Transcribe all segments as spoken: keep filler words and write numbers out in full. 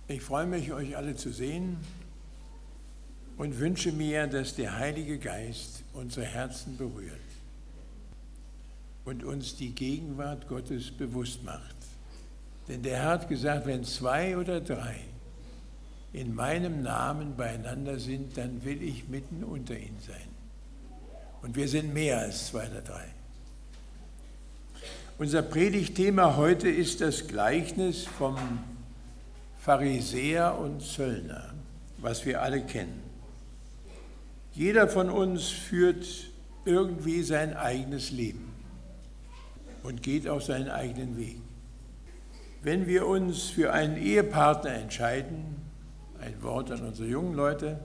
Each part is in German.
Ich freue mich, euch alle zu sehen und wünsche mir, dass der Heilige Geist unsere Herzen berührt und uns die Gegenwart Gottes bewusst macht. Denn der Herr hat gesagt, wenn zwei oder drei in meinem Namen beieinander sind, dann will ich mitten unter ihnen sein. Und wir sind mehr als zwei oder drei. Unser Predigtthema heute ist das Gleichnis vom Pharisäer und Zöllner, was wir alle kennen. Jeder von uns führt irgendwie sein eigenes Leben und geht auf seinen eigenen Weg. Wenn wir uns für einen Ehepartner entscheiden, ein Wort an unsere jungen Leute,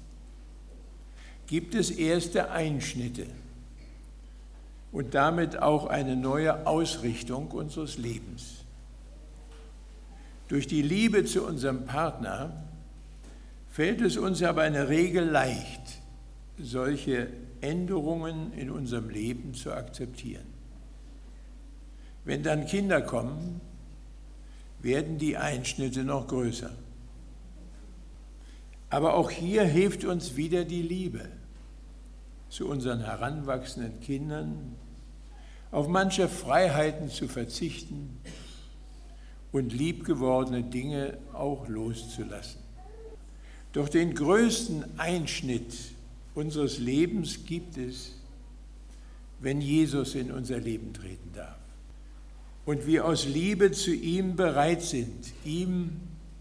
gibt es erste Einschnitte und damit auch eine neue Ausrichtung unseres Lebens. Durch die Liebe zu unserem Partner fällt es uns aber in der Regel leicht, solche Änderungen in unserem Leben zu akzeptieren. Wenn dann Kinder kommen, werden die Einschnitte noch größer. Aber auch hier hilft uns wieder die Liebe zu unseren heranwachsenden Kindern, auf manche Freiheiten zu verzichten und liebgewordene Dinge auch loszulassen. Doch den größten Einschnitt unseres Lebens gibt es, wenn Jesus in unser Leben treten darf und wir aus Liebe zu ihm bereit sind, ihm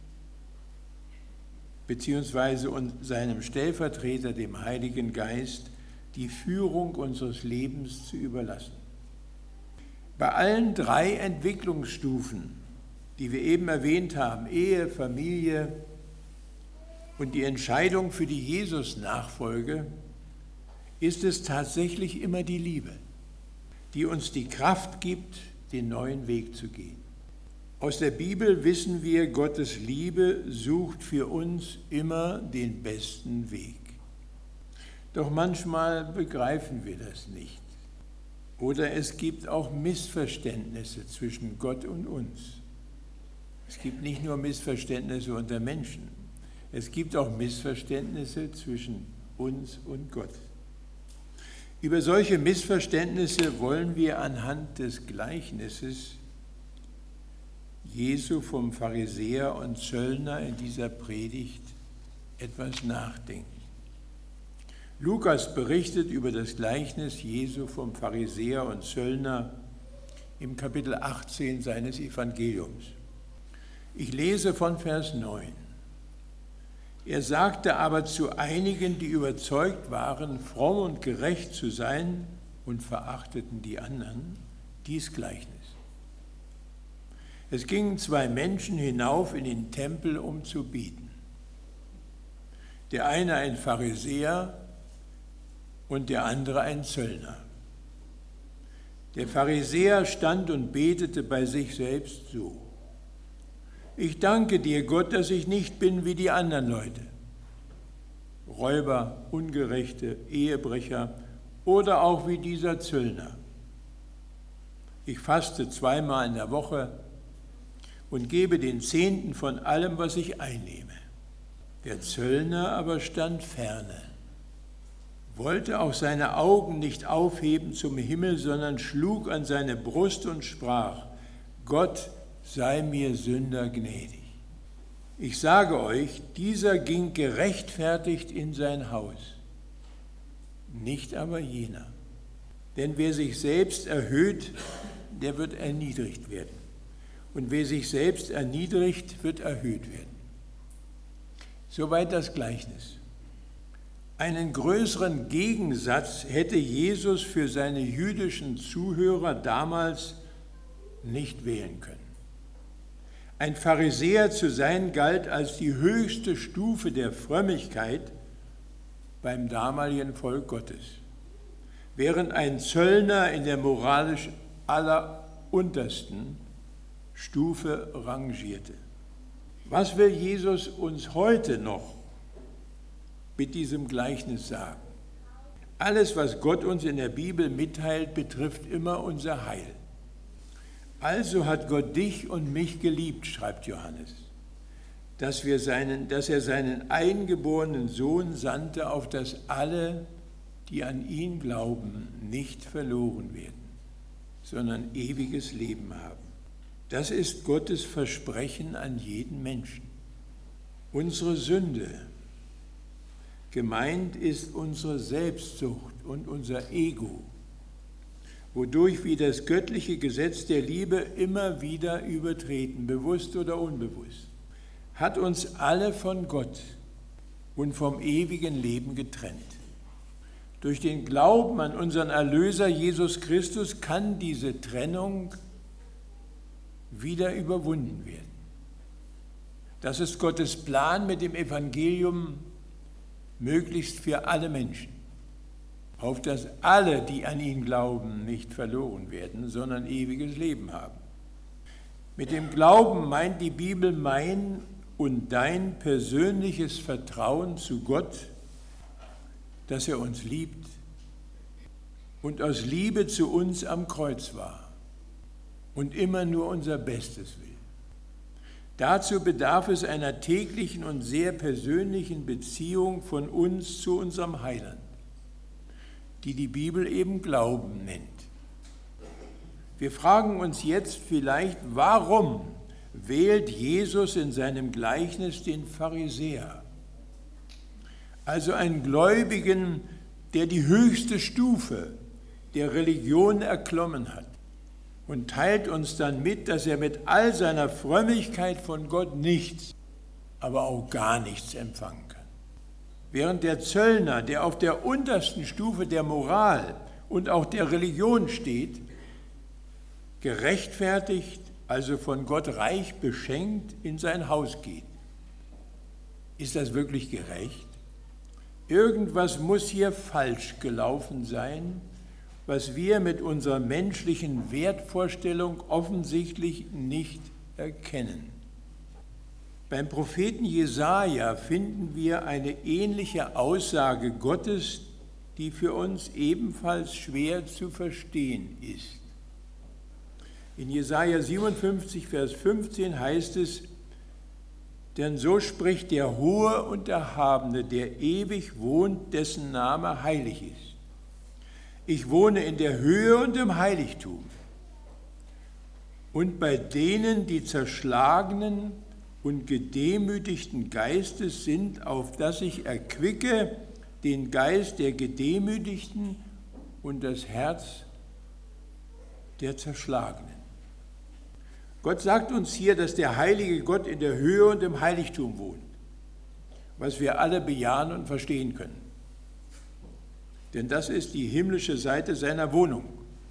beziehungsweise seinem Stellvertreter, dem Heiligen Geist, die Führung unseres Lebens zu überlassen. Bei allen drei Entwicklungsstufen, die wir eben erwähnt haben, Ehe, Familie und die Entscheidung für die Jesus-Nachfolge, ist es tatsächlich immer die Liebe, die uns die Kraft gibt, den neuen Weg zu gehen. Aus der Bibel wissen wir, Gottes Liebe sucht für uns immer den besten Weg. Doch manchmal begreifen wir das nicht. Oder es gibt auch Missverständnisse zwischen Gott und uns. Es gibt nicht nur Missverständnisse unter Menschen, es gibt auch Missverständnisse zwischen uns und Gott. Über solche Missverständnisse wollen wir anhand des Gleichnisses Jesu vom Pharisäer und Zöllner in dieser Predigt etwas nachdenken. Lukas berichtet über das Gleichnis Jesu vom Pharisäer und Zöllner im Kapitel achtzehn seines Evangeliums. Ich lese von Vers neun. Er sagte aber zu einigen, die überzeugt waren, fromm und gerecht zu sein und verachteten die anderen, dies Gleichnis. Es gingen zwei Menschen hinauf in den Tempel, um zu beten. Der eine ein Pharisäer und der andere ein Zöllner. Der Pharisäer stand und betete bei sich selbst so: Ich danke dir, Gott, dass ich nicht bin wie die anderen Leute, Räuber, Ungerechte, Ehebrecher oder auch wie dieser Zöllner. Ich faste zweimal in der Woche und gebe den Zehnten von allem, was ich einnehme. Der Zöllner aber stand ferne, wollte auch seine Augen nicht aufheben zum Himmel, sondern schlug an seine Brust und sprach: Gott, sei mir Sünder gnädig. Ich sage euch, dieser ging gerechtfertigt in sein Haus, nicht aber jener. Denn wer sich selbst erhöht, der wird erniedrigt werden. Und wer sich selbst erniedrigt, wird erhöht werden. Soweit das Gleichnis. Einen größeren Gegensatz hätte Jesus für seine jüdischen Zuhörer damals nicht wählen können. Ein Pharisäer zu sein galt als die höchste Stufe der Frömmigkeit beim damaligen Volk Gottes, während ein Zöllner in der moralisch alleruntersten Stufe rangierte. Was will Jesus uns heute noch mit diesem Gleichnis sagen? Alles, was Gott uns in der Bibel mitteilt, betrifft immer unser Heil. Also hat Gott dich und mich geliebt, schreibt Johannes. dass, wir seinen, dass er seinen eingeborenen Sohn sandte, auf dass alle, die an ihn glauben, nicht verloren werden, sondern ewiges Leben haben. Das ist Gottes Versprechen an jeden Menschen. Unsere Sünde, gemeint ist unsere Selbstsucht und unser Ego, wodurch wir das göttliche Gesetz der Liebe immer wieder übertreten, bewusst oder unbewusst, hat uns alle von Gott und vom ewigen Leben getrennt. Durch den Glauben an unseren Erlöser Jesus Christus kann diese Trennung wieder überwunden werden. Das ist Gottes Plan mit dem Evangelium, möglichst für alle Menschen, auf dass alle, die an ihn glauben, nicht verloren werden, sondern ewiges Leben haben. Mit dem Glauben meint die Bibel mein und dein persönliches Vertrauen zu Gott, dass er uns liebt und aus Liebe zu uns am Kreuz war und immer nur unser Bestes will. Dazu bedarf es einer täglichen und sehr persönlichen Beziehung von uns zu unserem Heiland, die die Bibel eben Glauben nennt. Wir fragen uns jetzt vielleicht, warum wählt Jesus in seinem Gleichnis den Pharisäer, also einen Gläubigen, der die höchste Stufe der Religion erklommen hat, und teilt uns dann mit, dass er mit all seiner Frömmigkeit von Gott nichts, aber auch gar nichts empfangen kann. Während der Zöllner, der auf der untersten Stufe der Moral und auch der Religion steht, gerechtfertigt, also von Gott reich beschenkt, in sein Haus geht. Ist das wirklich gerecht? Irgendwas muss hier falsch gelaufen sein, was wir mit unserer menschlichen Wertvorstellung offensichtlich nicht erkennen. Beim Propheten Jesaja finden wir eine ähnliche Aussage Gottes, die für uns ebenfalls schwer zu verstehen ist. In Jesaja siebenundfünfzig, Vers fünfzehn heißt es: Denn so spricht der Hohe und Erhabene, der ewig wohnt, dessen Name heilig ist. Ich wohne in der Höhe und im Heiligtum. Und bei denen, die zerschlagenen und gedemütigten Geistes sind, auf dass ich erquicke den Geist der Gedemütigten und das Herz der Zerschlagenen. Gott sagt uns hier, dass der heilige Gott in der Höhe und im Heiligtum wohnt, was wir alle bejahen und verstehen können. Denn das ist die himmlische Seite seiner Wohnung.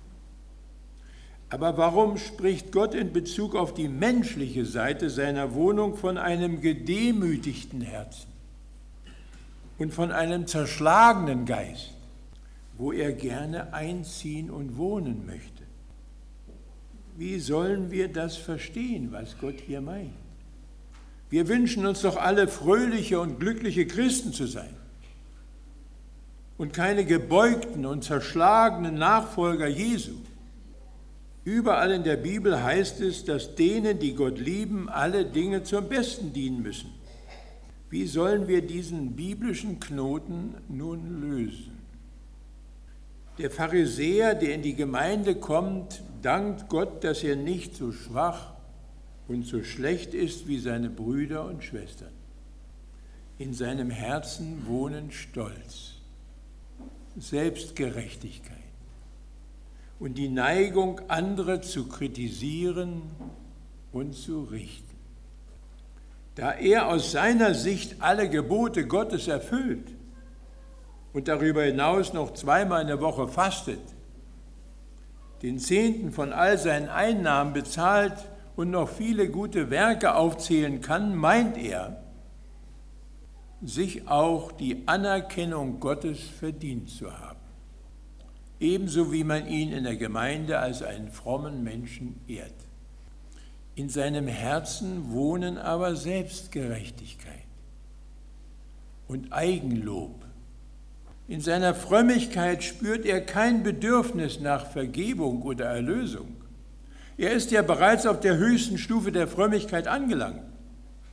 Aber warum spricht Gott in Bezug auf die menschliche Seite seiner Wohnung von einem gedemütigten Herzen und von einem zerschlagenen Geist, wo er gerne einziehen und wohnen möchte? Wie sollen wir das verstehen, was Gott hier meint? Wir wünschen uns doch alle fröhliche und glückliche Christen zu sein und keine gebeugten und zerschlagenen Nachfolger Jesu. Überall in der Bibel heißt es, dass denen, die Gott lieben, alle Dinge zum Besten dienen müssen. Wie sollen wir diesen biblischen Knoten nun lösen? Der Pharisäer, der in die Gemeinde kommt, dankt Gott, dass er nicht so schwach und so schlecht ist wie seine Brüder und Schwestern. In seinem Herzen wohnen Stolz, Selbstgerechtigkeit und die Neigung, andere zu kritisieren und zu richten. Da er aus seiner Sicht alle Gebote Gottes erfüllt und darüber hinaus noch zweimal in der Woche fastet, den Zehnten von all seinen Einnahmen bezahlt und noch viele gute Werke aufzählen kann, meint er, sich auch die Anerkennung Gottes verdient zu haben. Ebenso wie man ihn in der Gemeinde als einen frommen Menschen ehrt. In seinem Herzen wohnen aber Selbstgerechtigkeit und Eigenlob. In seiner Frömmigkeit spürt er kein Bedürfnis nach Vergebung oder Erlösung. Er ist ja bereits auf der höchsten Stufe der Frömmigkeit angelangt.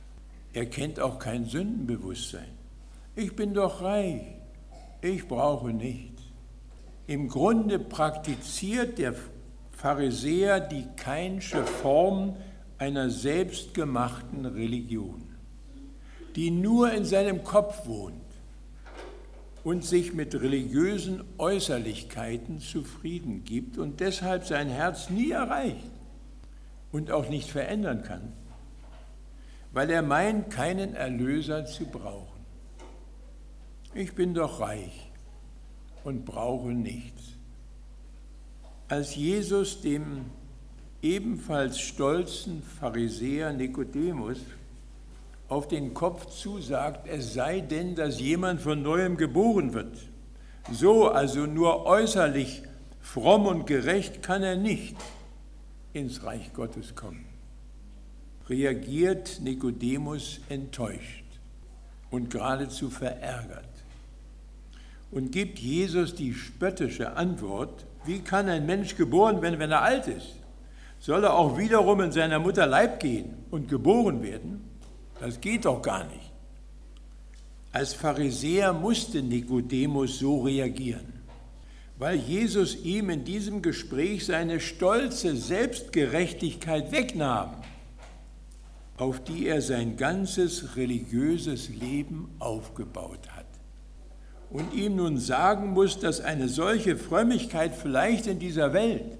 Er kennt auch kein Sündenbewusstsein. Ich bin doch reich, ich brauche nichts. Im Grunde praktiziert der Pharisäer die Kainsche Form einer selbstgemachten Religion, die nur in seinem Kopf wohnt und sich mit religiösen Äußerlichkeiten zufrieden gibt und deshalb sein Herz nie erreicht und auch nicht verändern kann, weil er meint, keinen Erlöser zu brauchen. Ich bin doch reich und brauche nichts. Als Jesus dem ebenfalls stolzen Pharisäer Nikodemus auf den Kopf zusagt, es sei denn, dass jemand von Neuem geboren wird. So, also nur äußerlich fromm und gerecht kann er nicht ins Reich Gottes kommen. Reagiert Nikodemus enttäuscht und geradezu verärgert und gibt Jesus die spöttische Antwort: Wie kann ein Mensch geboren werden, wenn er alt ist? Soll er auch wiederum in seiner Mutter Leib gehen und geboren werden? Das geht doch gar nicht. Als Pharisäer musste Nikodemus so reagieren, weil Jesus ihm in diesem Gespräch seine stolze Selbstgerechtigkeit wegnahm, auf die er sein ganzes religiöses Leben aufgebaut hat. Und ihm nun sagen muss, dass eine solche Frömmigkeit vielleicht in dieser Welt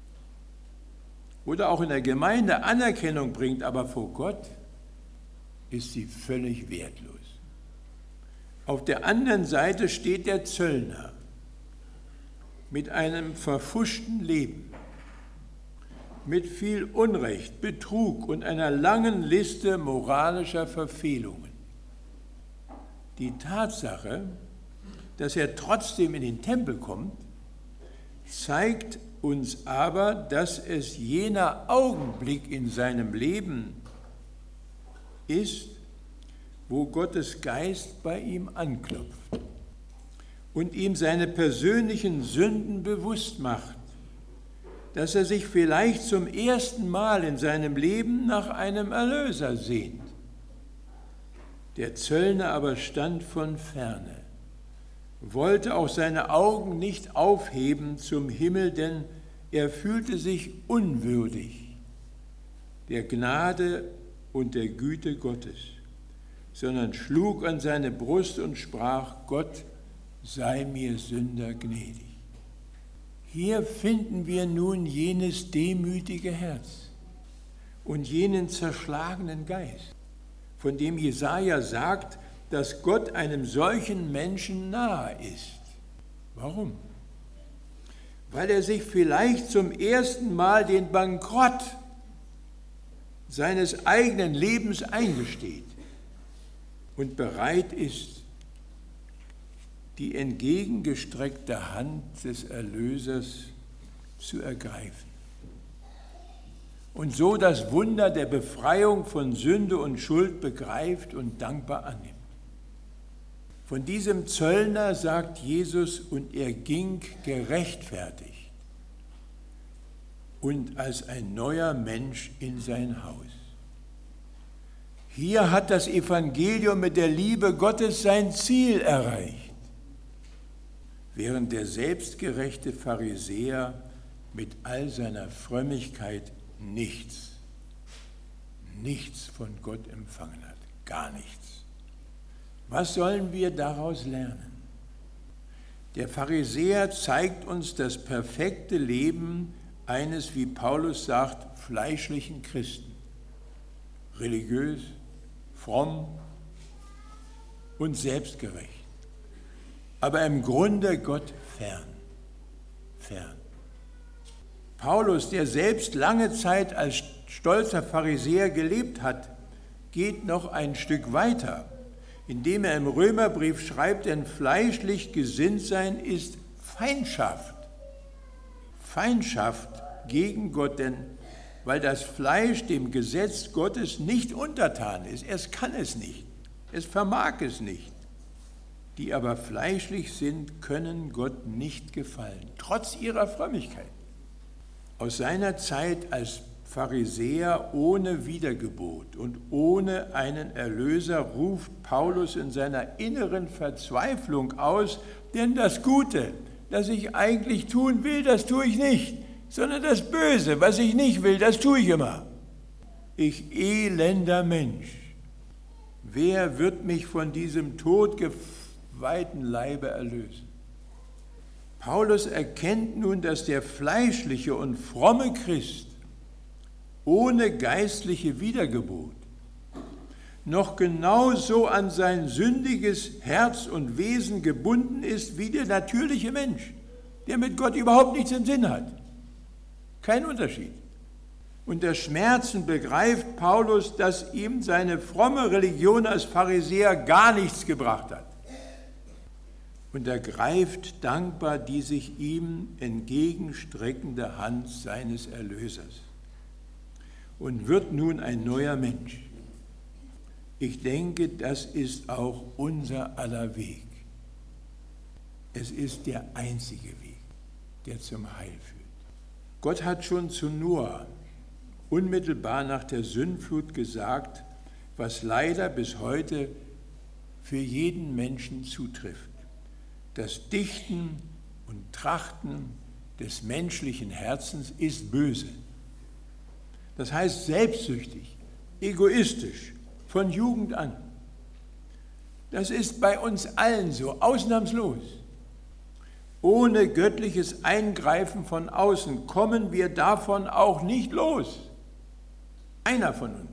oder auch in der Gemeinde Anerkennung bringt, aber vor Gott ist sie völlig wertlos. Auf der anderen Seite steht der Zöllner mit einem verpfuschten Leben, mit viel Unrecht, Betrug und einer langen Liste moralischer Verfehlungen. Die Tatsache, dass er trotzdem in den Tempel kommt, zeigt uns aber, dass es jener Augenblick in seinem Leben ist, wo Gottes Geist bei ihm anklopft und ihm seine persönlichen Sünden bewusst macht, dass er sich vielleicht zum ersten Mal in seinem Leben nach einem Erlöser sehnt. Der Zöllner aber stand von ferne, wollte auch seine Augen nicht aufheben zum Himmel, denn er fühlte sich unwürdig der Gnade und der Güte Gottes, sondern schlug an seine Brust und sprach: Gott, sei mir Sünder gnädig. Hier finden wir nun jenes demütige Herz und jenen zerschlagenen Geist, von dem Jesaja sagt, dass Gott einem solchen Menschen nahe ist. Warum? Weil er sich vielleicht zum ersten Mal den Bankrott seines eigenen Lebens eingesteht und bereit ist, die entgegengestreckte Hand des Erlösers zu ergreifen und so das Wunder der Befreiung von Sünde und Schuld begreift und dankbar annimmt. Von diesem Zöllner sagt Jesus: Und er ging gerechtfertigt und als ein neuer Mensch in sein Haus. Hier hat das Evangelium mit der Liebe Gottes sein Ziel erreicht, während der selbstgerechte Pharisäer mit all seiner Frömmigkeit nichts, nichts von Gott empfangen hat, gar nichts. Was sollen wir daraus lernen? Der Pharisäer zeigt uns das perfekte Leben eines, wie Paulus sagt, fleischlichen Christen. Religiös, fromm und selbstgerecht. Aber im Grunde Gott fern, fern. Paulus, der selbst lange Zeit als stolzer Pharisäer gelebt hat, geht noch ein Stück weiter, indem er im Römerbrief schreibt, denn fleischlich gesinnt sein ist Feindschaft. Feindschaft gegen Gott, denn weil das Fleisch dem Gesetz Gottes nicht untertan ist, es kann es nicht, es vermag es nicht. Die aber fleischlich sind, können Gott nicht gefallen, trotz ihrer Frömmigkeit. Aus seiner Zeit als Pharisäer ohne Wiedergeburt und ohne einen Erlöser, ruft Paulus in seiner inneren Verzweiflung aus, denn das Gute, das ich eigentlich tun will, das tue ich nicht, sondern das Böse, was ich nicht will, das tue ich immer. Ich elender Mensch, wer wird mich von diesem todgeweihten Leibe erlösen? Paulus erkennt nun, dass der fleischliche und fromme Christ ohne geistliche Wiedergeburt noch genauso an sein sündiges Herz und Wesen gebunden ist wie der natürliche Mensch, der mit Gott überhaupt nichts im Sinn hat. Kein Unterschied. Unter Schmerzen begreift Paulus, dass ihm seine fromme Religion als Pharisäer gar nichts gebracht hat. Und ergreift dankbar die sich ihm entgegenstreckende Hand seines Erlösers und wird nun ein neuer Mensch. Ich denke, das ist auch unser aller Weg. Es ist der einzige Weg, der zum Heil führt. Gott hat schon zu Noah unmittelbar nach der Sündflut gesagt, was leider bis heute für jeden Menschen zutrifft. Das Dichten und Trachten des menschlichen Herzens ist böse. Das heißt selbstsüchtig, egoistisch, von Jugend an. Das ist bei uns allen so, ausnahmslos. Ohne göttliches Eingreifen von außen kommen wir davon auch nicht los. Einer von uns.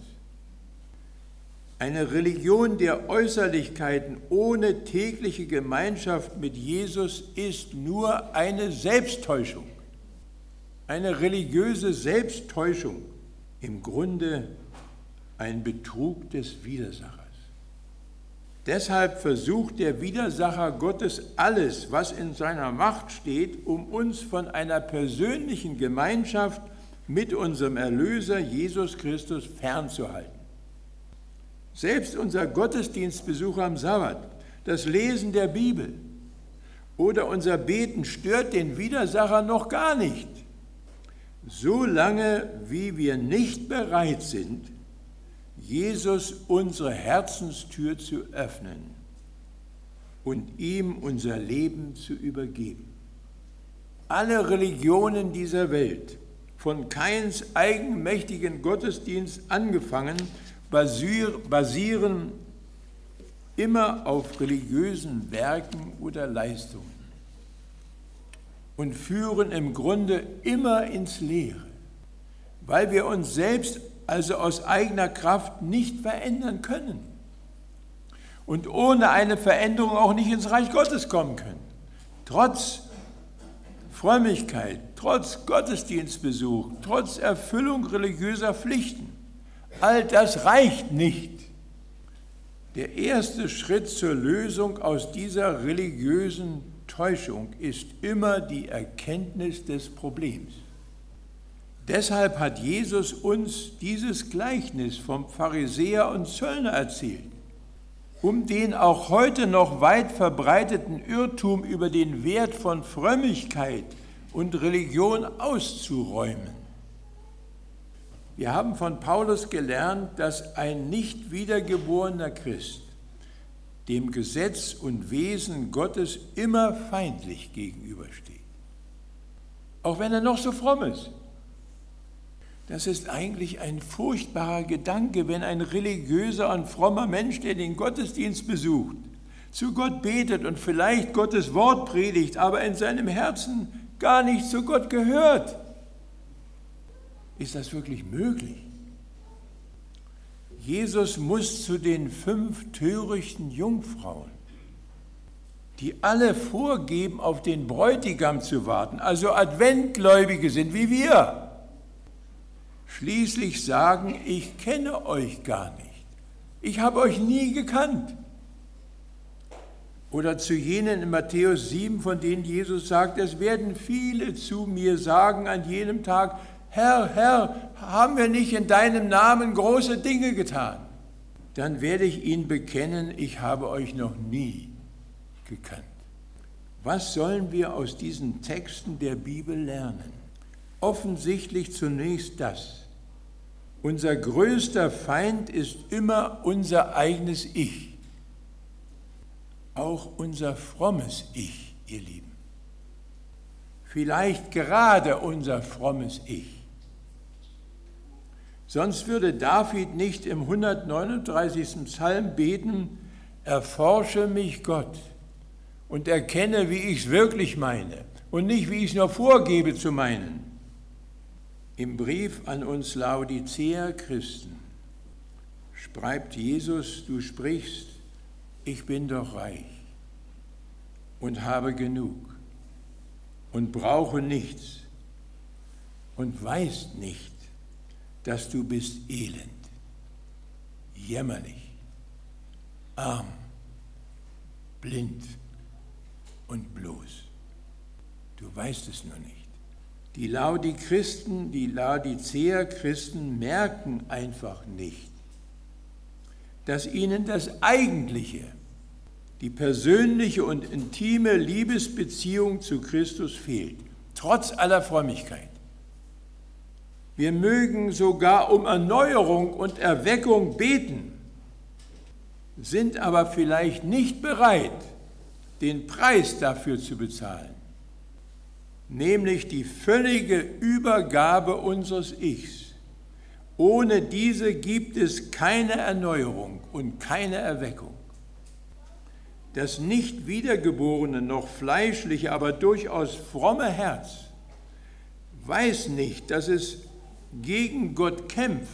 Eine Religion der Äußerlichkeiten ohne tägliche Gemeinschaft mit Jesus ist nur eine Selbsttäuschung, eine religiöse Selbsttäuschung, im Grunde ein Betrug des Widersachers. Deshalb versucht der Widersacher Gottes alles, was in seiner Macht steht, um uns von einer persönlichen Gemeinschaft mit unserem Erlöser Jesus Christus fernzuhalten. Selbst unser Gottesdienstbesuch am Sabbat, das Lesen der Bibel oder unser Beten stört den Widersacher noch gar nicht, solange wie wir nicht bereit sind, Jesus unsere Herzenstür zu öffnen und ihm unser Leben zu übergeben. Alle Religionen dieser Welt, von Kains eigenmächtigen Gottesdienst angefangen, basieren immer auf religiösen Werken oder Leistungen und führen im Grunde immer ins Leere, weil wir uns selbst also aus eigener Kraft nicht verändern können und ohne eine Veränderung auch nicht ins Reich Gottes kommen können. Trotz Frömmigkeit, trotz Gottesdienstbesuch, trotz Erfüllung religiöser Pflichten. All das reicht nicht. Der erste Schritt zur Lösung aus dieser religiösen Täuschung ist immer die Erkenntnis des Problems. Deshalb hat Jesus uns dieses Gleichnis vom Pharisäer und Zöllner erzählt, um den auch heute noch weit verbreiteten Irrtum über den Wert von Frömmigkeit und Religion auszuräumen. Wir haben von Paulus gelernt, dass ein nicht wiedergeborener Christ dem Gesetz und Wesen Gottes immer feindlich gegenübersteht, auch wenn er noch so fromm ist. Das ist eigentlich ein furchtbarer Gedanke, wenn ein religiöser und frommer Mensch, der den Gottesdienst besucht, zu Gott betet und vielleicht Gottes Wort predigt, aber in seinem Herzen gar nicht zu Gott gehört. Ist das wirklich möglich? Jesus muss zu den fünf törichten Jungfrauen, die alle vorgeben, auf den Bräutigam zu warten, also Adventgläubige sind wie wir, schließlich sagen, ich kenne euch gar nicht. Ich habe euch nie gekannt. Oder zu jenen in Matthäus sieben, von denen Jesus sagt, es werden viele zu mir sagen an jenem Tag, Herr, Herr, haben wir nicht in deinem Namen große Dinge getan? Dann werde ich ihnen bekennen, ich habe euch noch nie gekannt. Was sollen wir aus diesen Texten der Bibel lernen? Offensichtlich zunächst das: Unser größter Feind ist immer unser eigenes Ich. Auch unser frommes Ich, ihr Lieben. Vielleicht gerade unser frommes Ich. Sonst würde David nicht im hundertneununddreißigsten Psalm beten, erforsche mich Gott und erkenne, wie ich es wirklich meine und nicht, wie ich es nur vorgebe zu meinen. Im Brief an uns Laodicea Christen schreibt Jesus, du sprichst, ich bin doch reich und habe genug und brauche nichts und weißt nicht, dass du bist elend, jämmerlich, arm, blind und bloß. Du weißt es nur nicht. Die Laodichristen, die Laodicea-Christen merken einfach nicht, dass ihnen das Eigentliche, die persönliche und intime Liebesbeziehung zu Christus fehlt, trotz aller Frömmigkeit. Wir mögen sogar um Erneuerung und Erweckung beten, sind aber vielleicht nicht bereit, den Preis dafür zu bezahlen, nämlich die völlige Übergabe unseres Ichs. Ohne diese gibt es keine Erneuerung und keine Erweckung. Das nicht wiedergeborene, noch fleischliche, aber durchaus fromme Herz weiß nicht, dass es gegen Gott kämpft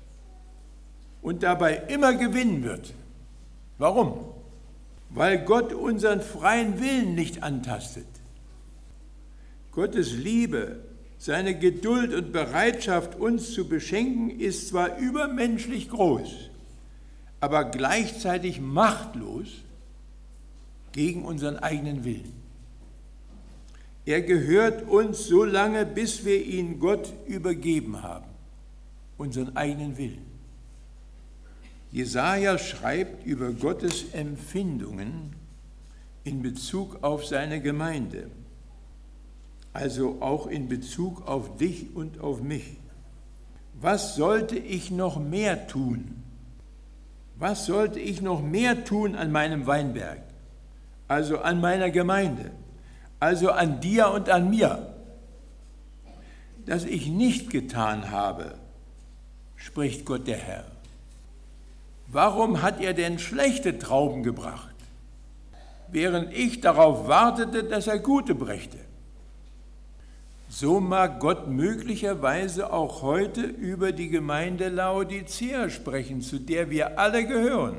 und dabei immer gewinnen wird. Warum? Weil Gott unseren freien Willen nicht antastet. Gottes Liebe, seine Geduld und Bereitschaft, uns zu beschenken, ist zwar übermenschlich groß, aber gleichzeitig machtlos gegen unseren eigenen Willen. Er gehört uns so lange, bis wir ihn Gott übergeben haben, unseren eigenen Willen. Jesaja schreibt über Gottes Empfindungen in Bezug auf seine Gemeinde, also auch in Bezug auf dich und auf mich. Was sollte ich noch mehr tun? Was sollte ich noch mehr tun an meinem Weinberg, also an meiner Gemeinde, also an dir und an mir, das ich nicht getan habe, spricht Gott der Herr. Warum hat er denn schlechte Trauben gebracht, während ich darauf wartete, dass er gute brächte? So mag Gott möglicherweise auch heute über die Gemeinde Laodicea sprechen, zu der wir alle gehören.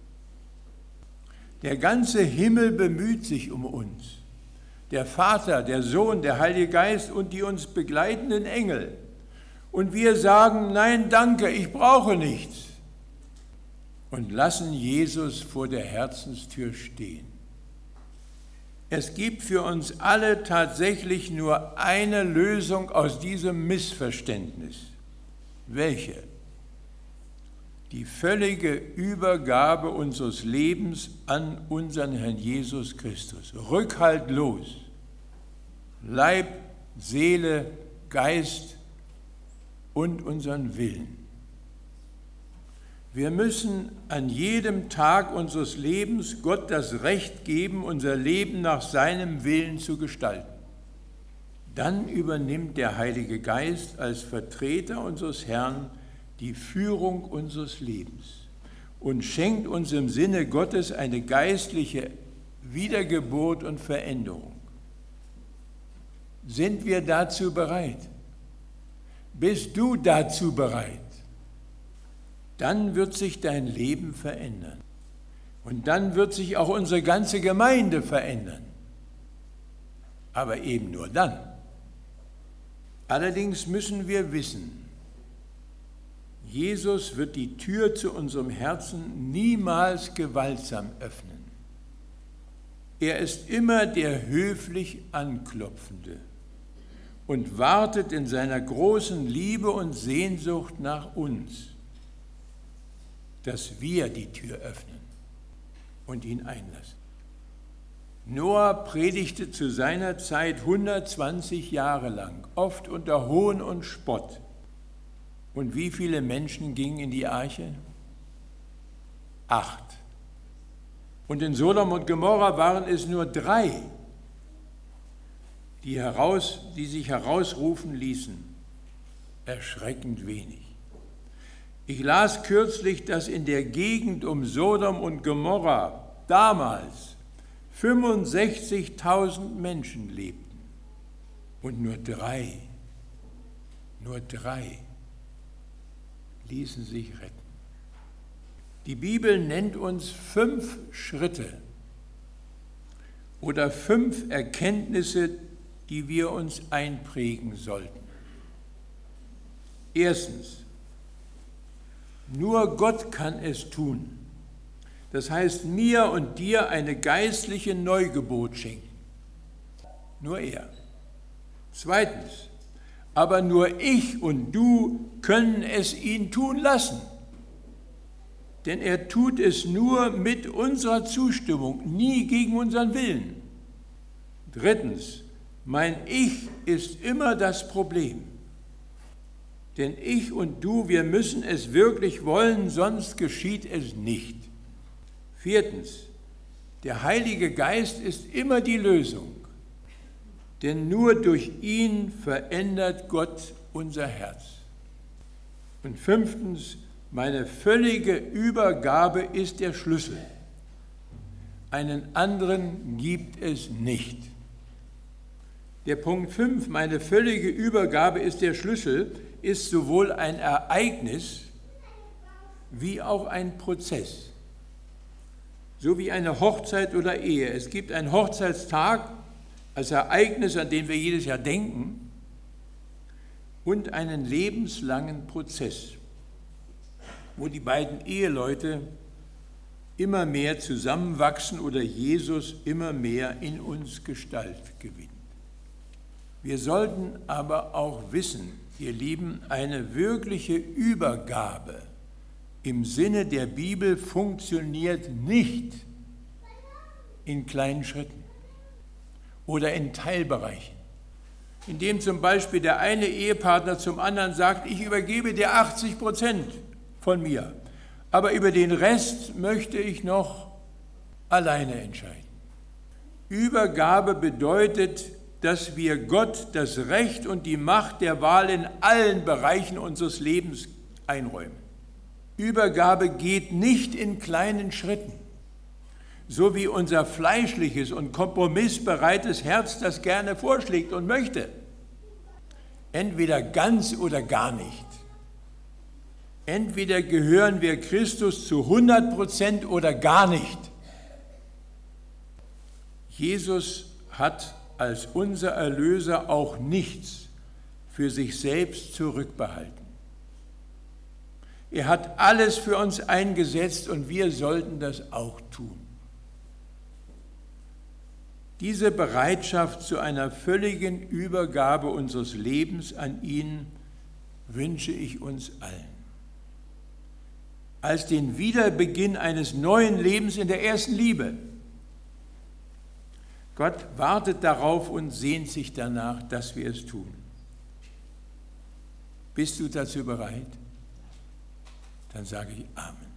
Der ganze Himmel bemüht sich um uns. Der Vater, der Sohn, der Heilige Geist und die uns begleitenden Engel. Und wir sagen, nein, danke, ich brauche nichts. Und lassen Jesus vor der Herzenstür stehen. Es gibt für uns alle tatsächlich nur eine Lösung aus diesem Missverständnis. Welche? Die völlige Übergabe unseres Lebens an unseren Herrn Jesus Christus. Rückhaltlos. Leib, Seele, Geist und unseren Willen. Wir müssen an jedem Tag unseres Lebens Gott das Recht geben, unser Leben nach seinem Willen zu gestalten. Dann übernimmt der Heilige Geist als Vertreter unseres Herrn die Führung unseres Lebens und schenkt uns im Sinne Gottes eine geistliche Wiedergeburt und Veränderung. Sind wir dazu bereit? Bist du dazu bereit? Dann wird sich dein Leben verändern. Und dann wird sich auch unsere ganze Gemeinde verändern. Aber eben nur dann. Allerdings müssen wir wissen, Jesus wird die Tür zu unserem Herzen niemals gewaltsam öffnen. Er ist immer der höflich Anklopfende und wartet in seiner großen Liebe und Sehnsucht nach uns, dass wir die Tür öffnen und ihn einlassen. Noah predigte zu seiner Zeit hundertzwanzig Jahre lang, oft unter Hohn und Spott. Und wie viele Menschen gingen in die Arche? Acht. Und in Sodom und Gomorra waren es nur drei, die, heraus, die sich herausrufen ließen. Erschreckend wenig. Ich las kürzlich, dass in der Gegend um Sodom und Gomorra damals fünfundsechzigtausend Menschen lebten und nur drei, nur drei ließen sich retten. Die Bibel nennt uns fünf Schritte oder fünf Erkenntnisse, die wir uns einprägen sollten. Erstens, nur Gott kann es tun. Das heißt, mir und dir eine geistliche Neugeburt schenken. Nur er. Zweitens, aber nur ich und du können es ihn tun lassen. Denn er tut es nur mit unserer Zustimmung, nie gegen unseren Willen. Drittens, mein Ich ist immer das Problem. Denn ich und du, wir müssen es wirklich wollen, sonst geschieht es nicht. Viertens, der Heilige Geist ist immer die Lösung, denn nur durch ihn verändert Gott unser Herz. Und fünftens, meine völlige Übergabe ist der Schlüssel. Einen anderen gibt es nicht. Der Punkt fünf, meine völlige Übergabe ist der Schlüssel, ist sowohl ein Ereignis wie auch ein Prozess. So wie eine Hochzeit oder Ehe. Es gibt einen Hochzeitstag als Ereignis, an den wir jedes Jahr denken, und einen lebenslangen Prozess, wo die beiden Eheleute immer mehr zusammenwachsen oder Jesus immer mehr in uns Gestalt gewinnt. Wir sollten aber auch wissen, ihr Lieben, eine wirkliche Übergabe im Sinne der Bibel funktioniert nicht in kleinen Schritten oder in Teilbereichen, indem zum Beispiel der eine Ehepartner zum anderen sagt, ich übergebe dir achtzig Prozent von mir, aber über den Rest möchte ich noch alleine entscheiden. Übergabe bedeutet, dass wir Gott das Recht und die Macht der Wahl in allen Bereichen unseres Lebens einräumen. Übergabe geht nicht in kleinen Schritten, so wie unser fleischliches und kompromissbereites Herz das gerne vorschlägt und möchte. Entweder ganz oder gar nicht. Entweder gehören wir Christus zu hundert Prozent oder gar nicht. Jesus hat als unser Erlöser auch nichts für sich selbst zurückbehalten. Er hat alles für uns eingesetzt und wir sollten das auch tun. Diese Bereitschaft zu einer völligen Übergabe unseres Lebens an ihn wünsche ich uns allen. Als den Wiederbeginn eines neuen Lebens in der ersten Liebe. Gott wartet darauf und sehnt sich danach, dass wir es tun. Bist du dazu bereit? Dann sage ich Amen.